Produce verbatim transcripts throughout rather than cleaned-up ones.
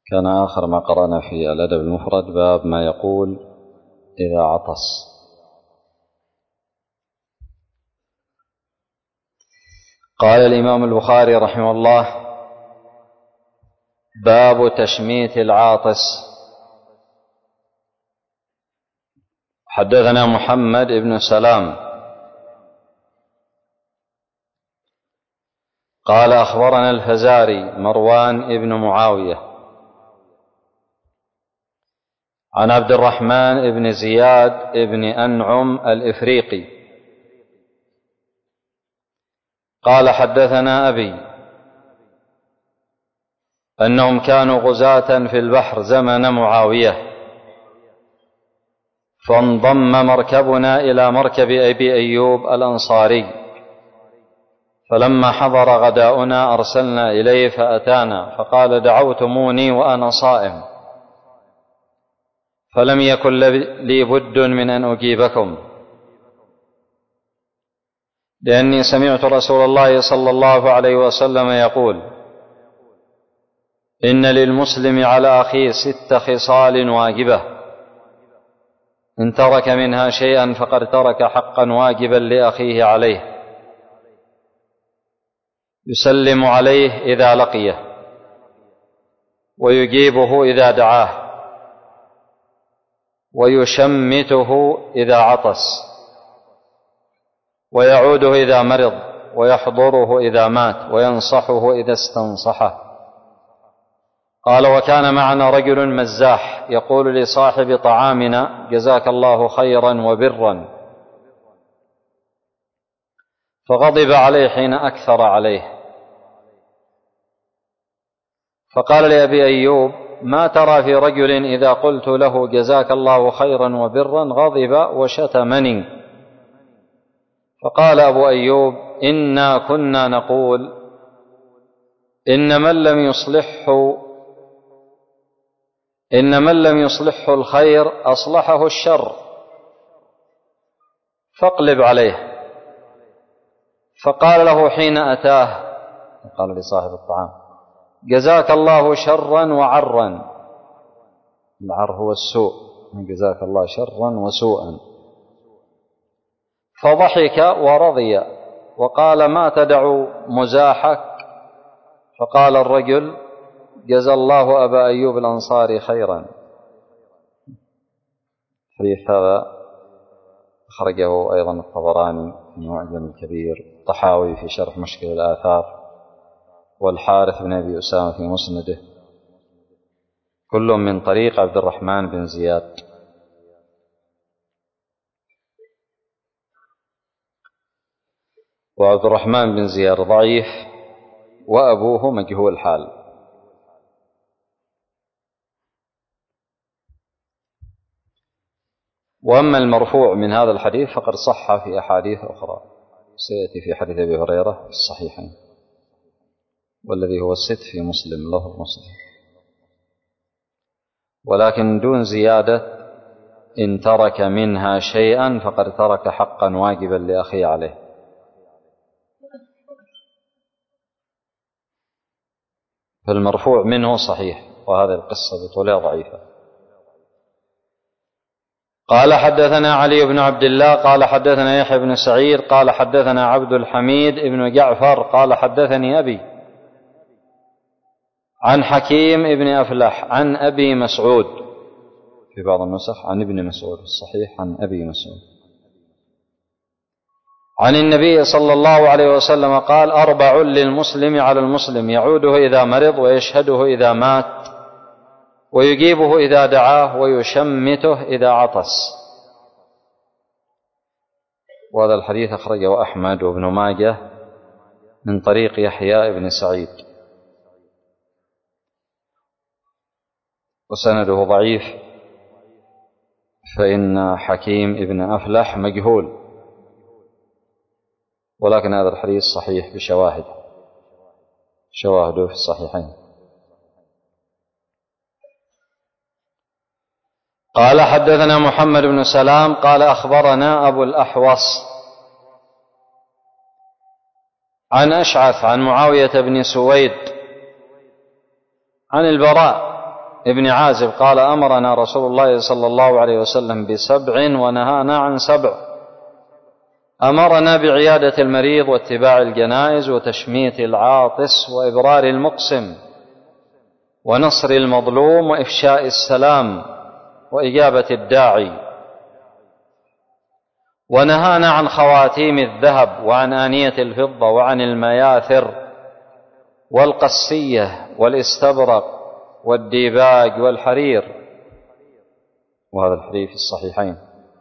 كان آخر ما قرأنا في الأدب المفرد باب ما يقول إذا عطس. قال الإمام البخاري رحمه الله: باب تشميت العاطس. حدثنا محمد بن سلام قال أخبرنا الفزاري مروان بن معاوية عن عبد الرحمن بن زياد بن أنعم الإفريقي قال حدثنا أبي أنهم كانوا غزاة في البحر زمن معاوية، فانضم مركبنا إلى مركب أبي أيوب الأنصاري، فلما حضر غداؤنا أرسلنا إليه فأتانا فقال: دعوتموني وأنا صائم، فلم يكن لي بد من أن أجيبكم، لأني سمعت رسول الله صلى الله عليه وسلم يقول: إن للمسلم على أخيه ست خصال واجبة، إن ترك منها شيئا فقد ترك حقا واجبا لأخيه عليه، يسلم عليه إذا لقيه، ويجيبه إذا دعاه، ويشمته إذا عطس، ويعوده إذا مرض، ويحضره إذا مات، وينصحه إذا استنصحه. قال: وكان معنا رجل مزاح يقول لصاحب طعامنا: جزاك الله خيرا وبرا، فغضب عليه حين أكثر عليه، فقال لأبي أيوب: ما ترى في رجل إذا قلت له جزاك الله خيرا وبرا غضب وشتمني؟ فقال أبو أيوب: إنا كنا نقول إن من لم يصلحه إن من لم يصلحه الخير أصلحه الشر، فاقلب عليه. فقال له حين أتاه، قال لصاحب الطعام: جزاك الله شرا وعرا. العر هو السوء، جزاك الله شرا وسوءا. فضحك ورضي وقال: ما تدع مزاحك؟ فقال الرجل: جزى الله أبا أيوب الأنصاري خيرا. الحديث هذا أخرجه أيضا الطبراني في المعجم الكبير، الطحاوي في شرح مشكل الآثار، والحارث بن أبي أسامة في مسنده، كل من طريق عبد الرحمن بن زياد. وعبد الرحمن بن زياد ضعيف، وأبوه مجهول الحال. وأما المرفوع من هذا الحديث فقد صح في أحاديث أخرى، سيأتي في حديث أبي هريرة في الصحيحين، والذي هو الست في مسلم، له مسلم، ولكن دون زيادة إن ترك منها شيئا فقد ترك حقا واجبا لأخيه عليه. فالمرفوع منه صحيح، وهذه القصة بطولها ضعيفة. قال حدثنا علي بن عبد الله قال حدثنا يحيى بن سعيد قال حدثنا عبد الحميد بن جعفر قال حدثني أبي عن حكيم بن أفلح عن أبي مسعود، في بعض النسخ عن ابن مسعود، الصحيح عن أبي مسعود، عن النبي صلى الله عليه وسلم قال: أربع للمسلم على المسلم: يعوده إذا مرض، ويشهده إذا مات، ويجيبه إذا دعاه، ويشمته إذا عطس. وهذا الحديث أخرجه أحمد وابن ماجه من طريق يحيى بن سعيد، وسنده ضعيف، فإن حكيم ابن أفلح مجهول، ولكن هذا الحديث صحيح بشواهد، شواهده في الصحيحين. قال حدثنا محمد بن سلام قال أخبرنا أبو الأحوص عن أشعث عن معاوية بن سويد عن البراء ابن عازب قال أمرنا رسول الله صلى الله عليه وسلم بسبع ونهانا عن سبع: أمرنا بعيادة المريض واتباع الجنائز وتشميت العاطس وإبرار المقسم ونصر المظلوم وإفشاء السلام وإجابة الداعي. ونهانا عن خواتيم الذهب وعن آنية الفضة وعن المياثر والقسية والاستبرق والديباج والحرير، وهذا الحديث في الصحيحين.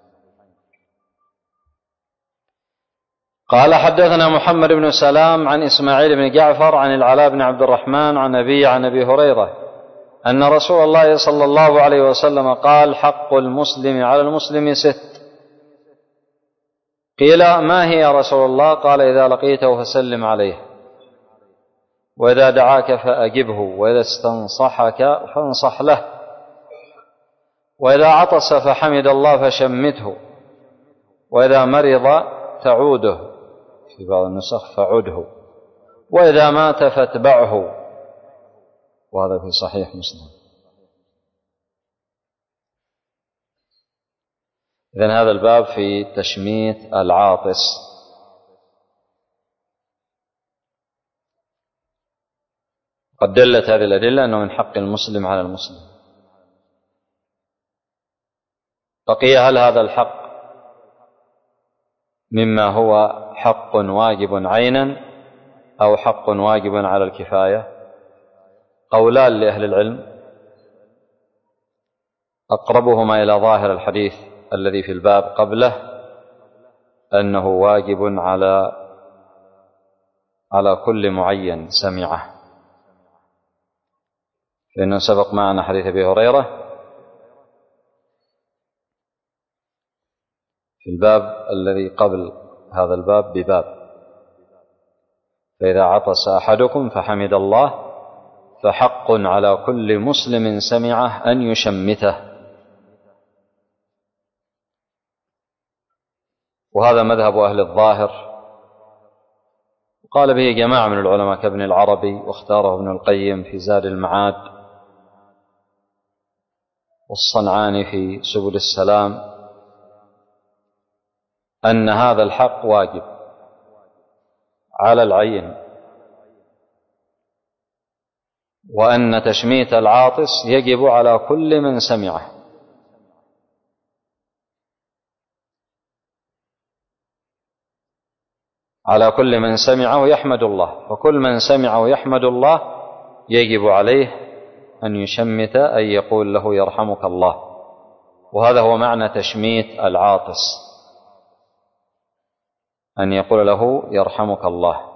قال حدثنا محمد بن سلام عن إسماعيل بن جعفر عن العلاء بن عبد الرحمن عن أبي عن أبي هريرة أن رسول الله صلى الله عليه وسلم قال: حق المسلم على المسلم ست. قيل: ما هي يا رسول الله؟ قال: إذا لقيته فسلم عليه، وإذا دعاك فأجبه، وإذا استنصحك فانصح له، وإذا عطس فحمد الله فشمته، وإذا مرض تعوده، في بعض النسخ فعده، وإذا مات فاتبعه، وهذا في صحيح مسلم. إذن هذا الباب في تشميت العاطس. قد دلت هذه الأدلة أنه من حق المسلم على المسلم. بقي: هل هذا الحق مما هو حق واجب عينا أو حق واجب على الكفاية؟ قولان لأهل العلم، أقربهما إلى ظاهر الحديث الذي في الباب قبله أنه واجب على على كل معين سمعه، لأنه سبق معنا حديث أبي هريرة في الباب الذي قبل هذا الباب بباب: فإذا عطس أحدكم فحمد الله فحق على كل مسلم سمعه أن يشمته. وهذا مذهب أهل الظاهر، وقال به جماعة من العلماء كابن العربي، واختاره ابن القيم في زاد المعاد، والصنعاني في سبل السلام، أن هذا الحق واجب على العين، وأن تشميت العاطس يجب على كل من سمعه. على كل من سمعه يحمد الله، فكل من سمعه يحمد الله يجب عليه أن يشمت، أن يقول له يرحمك الله. وهذا هو معنى تشميت العاطس، أن يقول له يرحمك الله.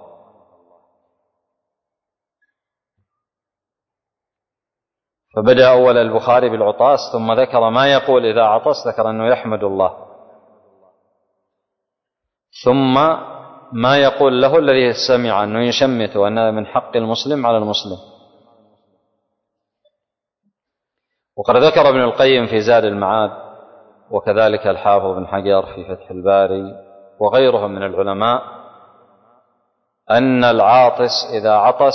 فبدأ أول البخاري بالعطاس، ثم ذكر ما يقول إذا عطس، ذكر أنه يحمد الله، ثم ما يقول له الذي سمع أنه يشمت، وأنه من حق المسلم على المسلم. وقد ذكر ابن القيم في زاد المعاد، وكذلك الحافظ بن حجر في فتح الباري وغيرهم من العلماء، أن العاطس إذا عطس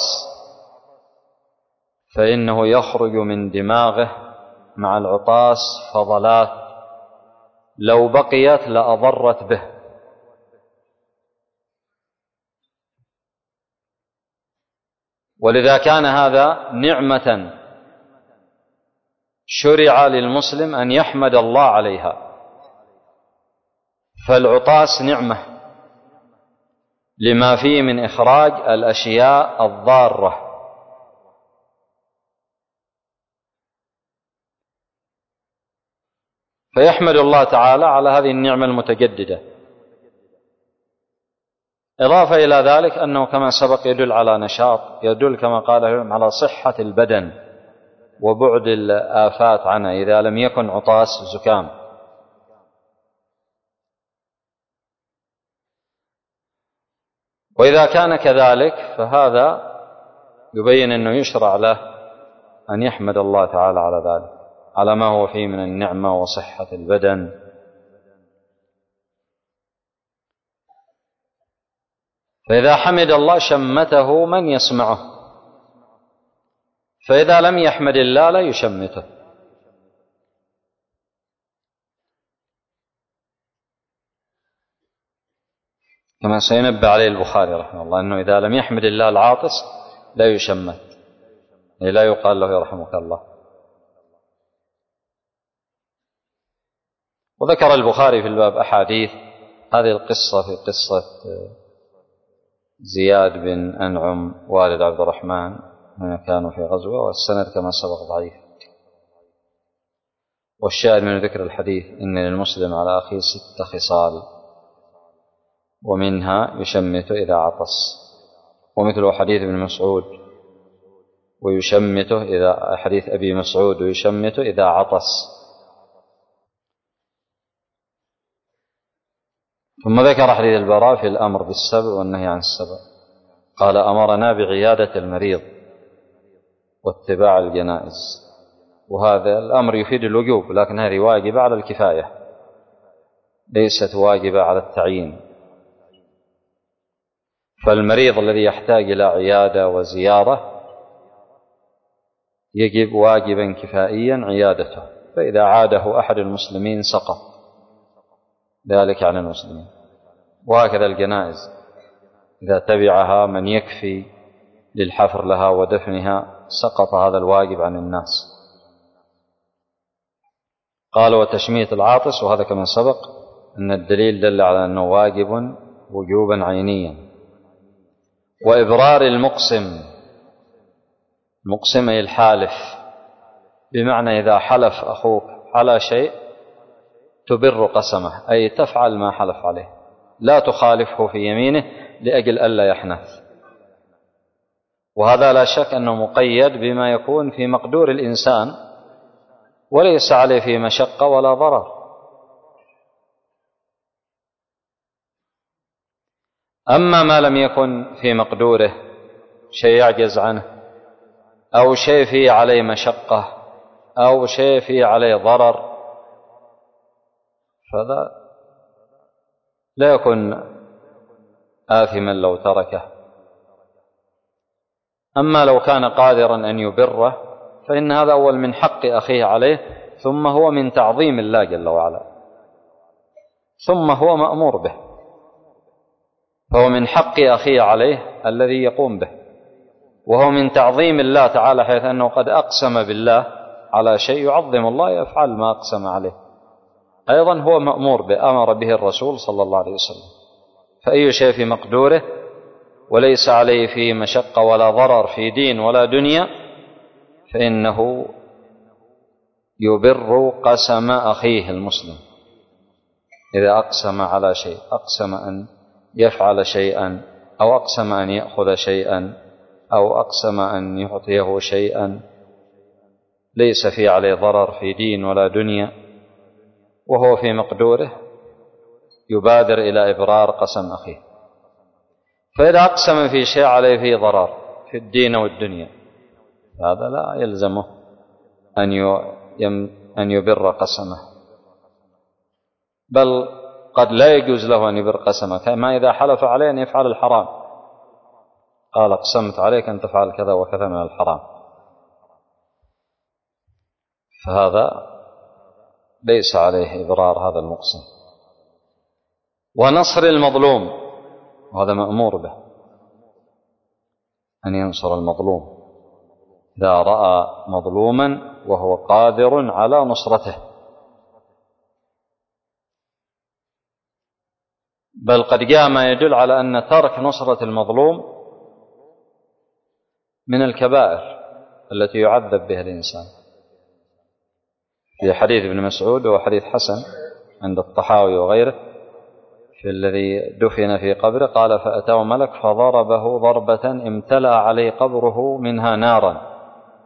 فإنه يخرج من دماغه مع العطاس فضلات لو بقيت لأضرت به، ولذا كان هذا نعمة شرع للمسلم أن يحمد الله عليها. فالعطاس نعمة لما فيه من إخراج الأشياء الضارة، فيحمد الله تعالى على هذه النعمة المتجددة. إضافة إلى ذلك أنه كما سبق يدل على نشاط، يدل كما قال على صحة البدن وبعد الآفات عنه إذا لم يكن عطاس زكام. وإذا كان كذلك فهذا يبين أنه يشرع له أن يحمد الله تعالى على ذلك، على ما هو فيه من النعمة وصحة البدن. فإذا حمد الله شمته من يسمعه، فإذا لم يحمد الله لا يشمته. كما سينبه عليه البخاري رحمه الله أنه إذا لم يحمد الله العاطس لا يشمت، لا يقال له يرحمك الله. وذكر البخاري في الباب أحاديث هذه القصة في قصة زياد بن أنعم والد عبد الرحمن من كانوا في غزوة، والسند كما سبق ضعيف. والشاهد من ذكر الحديث إن للمسلم على أخيه ست خصال ومنها يشمت إذا عطس، ومثل حديث ابن مسعود ويشمته إذا حديث أبي مسعود ويشمته إذا عطس. ثم ذكر حديث البراء في الأمر بالسبع والنهي عن السبع، قال أمرنا بعيادة المريض واتباع الجنائز. وهذا الأمر يفيد الوجوب، لكن هذه واجبة على الكفاية ليست واجبة على التعيين. فالمريض الذي يحتاج إلى عيادة وزيارة يجب واجبا كفائيا عيادته، فإذا عاده أحد المسلمين سقط ذلك عن المسلمين. وهكذا الجنائز إذا تبعها من يكفي للحفر لها ودفنها سقط هذا الواجب عن الناس. قال وتشميت العاطس، وهذا كما سبق أن الدليل دل على أنه واجب وجوبا عينيا. وإبرار المقسم، المقسم أي الحالف، بمعنى إذا حلف أخوك على شيء تبر قسمه، أي تفعل ما حلف عليه، لا تخالفه في يمينه لأجل ألا يحنث. وهذا لا شك أنه مقيد بما يكون في مقدور الإنسان وليس عليه فيه مشقة ولا ضرر. أما ما لم يكن في مقدوره شيء يعجز عنه، أو شيء فيه عليه مشقة، أو شيء فيه عليه ضرر، فذا لا يكون آثما لو تركه. أما لو كان قادرا أن يبره فإن هذا أول من حق أخيه عليه، ثم هو من تعظيم الله جل وعلا، ثم هو مأمور به، فهو من حق أخيه عليه الذي يقوم به، وهو من تعظيم الله تعالى، حيث أنه قد أقسم بالله على شيء يعظم الله يفعل ما أقسم عليه. أيضا هو مأمور به، أمر به الرسول صلى الله عليه وسلم. فأي شيء في مقدوره وليس عليه فيه مشقة ولا ضرر في دين ولا دنيا فإنه يبر قسم أخيه المسلم. إذا أقسم على شيء، أقسم أن يفعل شيئا، أو أقسم أن يأخذ شيئا، أو أقسم أن يعطيه شيئا ليس فيه عليه ضرر في دين ولا دنيا وهو في مقدوره، يبادر إلى إبرار قسم أخيه. فإذا أقسم في شيء عليه فيه ضرر في الدين والدنيا هذا لا يلزمه أن يبر قسمه، بل قد لا يجوز له أن يبر قسمه، كما إذا حلف عليه أن يفعل الحرام، قال أقسمت عليك أن تفعل كذا وكذا من الحرام، فهذا ليس عليه إبرار هذا المقسم. ونصر المظلوم، وهذا مأمور به أن ينصر المظلوم إذا رأى مظلوما وهو قادر على نصرته، بل قد جاء ما يدل على أن ترك نصرة المظلوم من الكبائر التي يعذب بها الإنسان، في حديث ابن مسعود وحديث حسن عند الطحاوي وغيره في الذي دفن في قبره، قال فأتاه ملك فضربه ضربة امتلأ عليه قبره منها نارا،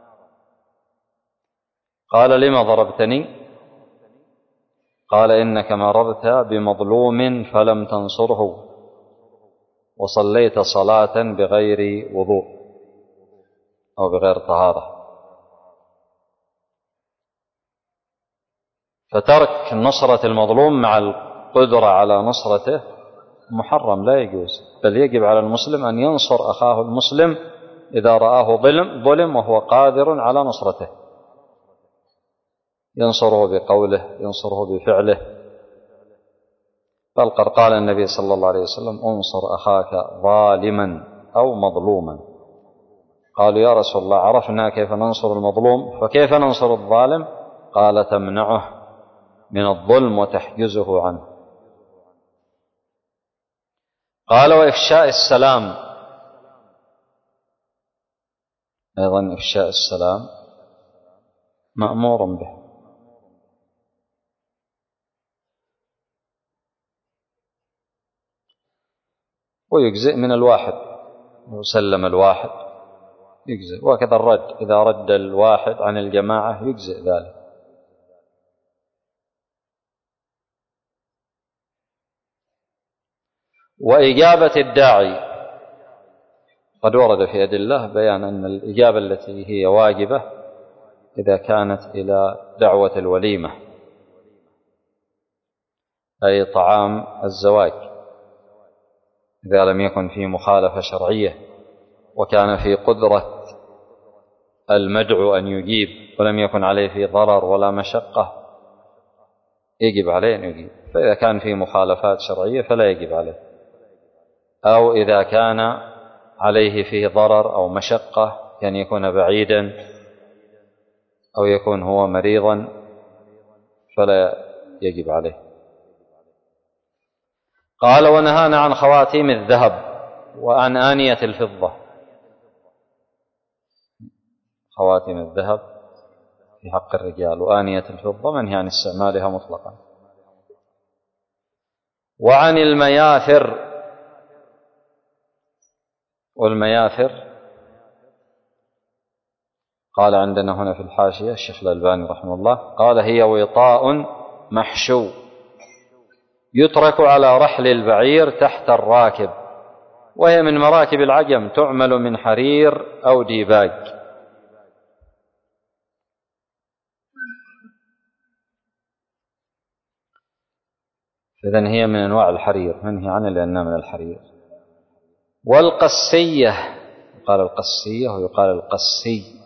قال لما ضربتني؟ قال إنك مررت بمظلوم فلم تنصره وصليت صلاة بغير وضوء أو بغير طهارة. فترك نصرة المظلوم مع القدرة على نصرته محرم لا يجوز، بل يجب على المسلم أن ينصر أخاه المسلم إذا رآه ظلم ظلم وهو قادر على نصرته، ينصره بقوله ينصره بفعله. بل قد قال النبي صلى الله عليه وسلم: انصر أخاك ظالما أو مظلوما. قالوا: يا رسول الله، عرفنا كيف ننصر المظلوم، فكيف ننصر الظالم؟ قال: تمنعه من الظلم وتحجزه عنه. قال: وإفشاء السلام، أيضا إفشاء السلام مأمور به. ويجزئ من الواحد، وسلم الواحد يجزئ، وكذا الرد، إذا رد الواحد عن الجماعة يجزئ ذلك. وإجابة الداعي، قد ورد في أدلة بيان أن الإجابة التي هي واجبة إذا كانت إلى دعوة الوليمة، أي طعام الزواج، إذا لم يكن فيه مخالفة شرعية وكان في قدرة المدعو أن يجيب ولم يكن عليه فيه ضرر ولا مشقة يجب عليه أن يجيب. فإذا كان فيه مخالفات شرعية فلا يجب عليه، أو إذا كان عليه فيه ضرر أو مشقة كان يكون بعيدا أو يكون هو مريضا فلا يجب عليه. قال: ونهانا عن خواتيم الذهب وعن آنية الفضة. خواتيم الذهب في حق الرجال، وآنية الفضة منهي عن استعمالها مطلقا. وعن المياثر، والمياثر قال عندنا هنا في الحاشية الشيخ الألباني رحمه الله، قال: هي وطاء محشو يترك على رحل البعير تحت الراكب، وهي من مراكب العجم، تعمل من حرير أو ديباج. إذن هي من أنواع الحرير، منهي عنها لأنها من الحرير. والقسية، قال القسية ويقال القسي.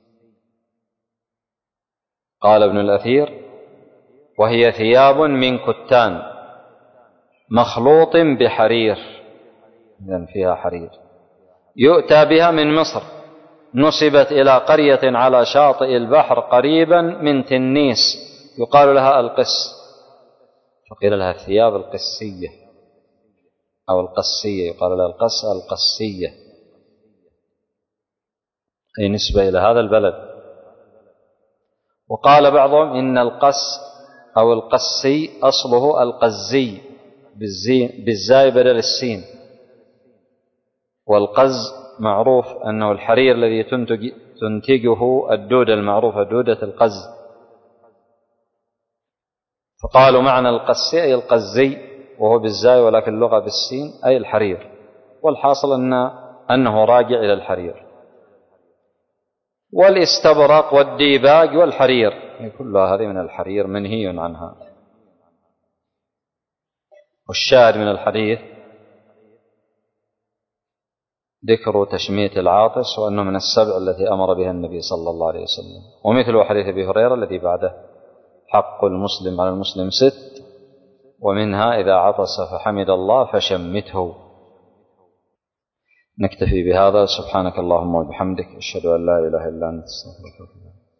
قال ابن الأثير: وهي ثياب من كتان مخلوط بحرير، إذن فيها حرير، يؤتى بها من مصر، نسبت إلى قرية على شاطئ البحر قريبا من تنيس يقال لها القس، فقيل لها الثياب القسية أو القسية، يقال لها القس القسية، أي نسبة إلى هذا البلد. وقال بعضهم إن القس أو القسي أصله القزي بالزاي بدل السين، والقز معروف أنه الحرير الذي تنتج تنتجه الدودة المعروفة، دودة القز، فقالوا معنى القسي أي القزي وهو بالزاي، ولكن اللغة بالسين أي الحرير، والحاصل أن أنه راجع إلى الحرير. والاستبرق والديباج والحرير، كلها هذه من الحرير منهي عنها. والشاهد من الحديث ذكر تشميت العاطس، وأنه من السبع التي أمر بها النبي صلى الله عليه وسلم. ومثل حديث أبي هريرة الذي بعده: حق المسلم على المسلم ست، ومنها إذا عطس فحمد الله فشمته. نكتفي بهذا. سبحانك اللهم وبحمدك، أشهد أن لا إله إلا أنت، استغفرك.